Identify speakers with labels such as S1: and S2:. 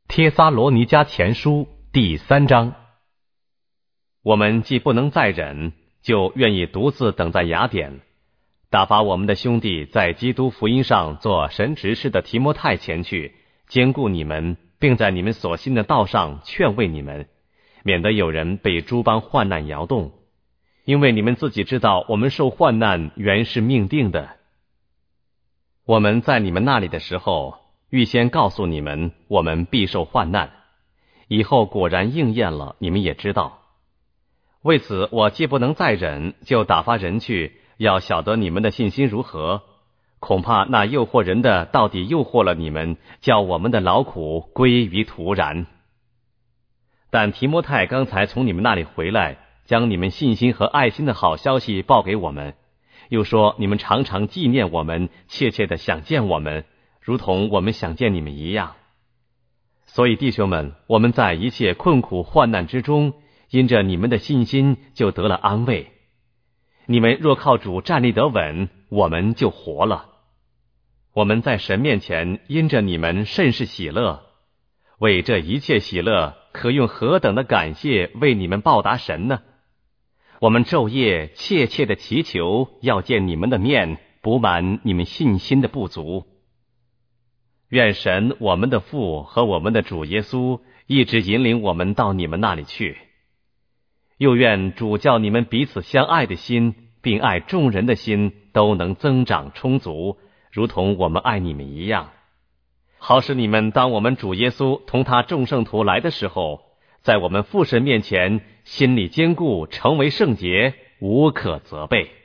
S1: 帖撒罗尼迦前书第3章。我们既不能再忍，就愿意独自等在雅典，打发我们的兄弟在基督福音上做神执事的提摩太前去，兼顾你们，并在你们所信的道上劝慰你们，免得有人被诸般患难摇动。因为你们自己知道，我们受患难原是命定的。我们在你们那里的时候，预先告诉你们，我们必受患难，以后果然应验了，你们也知道。为此，我既不能再忍，就打发人去，要晓得你们的信心如何。恐怕那诱惑人的到底诱惑了你们，叫我们的劳苦归于徒然。但提摩太刚才从你们那里回来，将你们信心和爱心的好消息报给我们，又说你们常常纪念我们，切切的想见我们，如同我们想见你们一样。所以弟兄们，我们在一切困苦患难之中，因着你们的信心就得了安慰。你们若靠主站立得稳，我们就活了。我们在神面前因着你们甚是喜乐，为这一切喜乐，可用何等的感谢为你们报答神呢？我们昼夜切切的祈求，要见你们的面，补满你们信心的不足。愿神我们的父和我们的主耶稣一直引领我们到你们那里去。又愿主叫你们彼此相爱的心，并爱众人的心都能增长充足，如同我们爱你们一样。好使你们当我们主耶稣同他众圣徒来的时候，在我们父神面前心里坚固，成为圣洁，无可责备。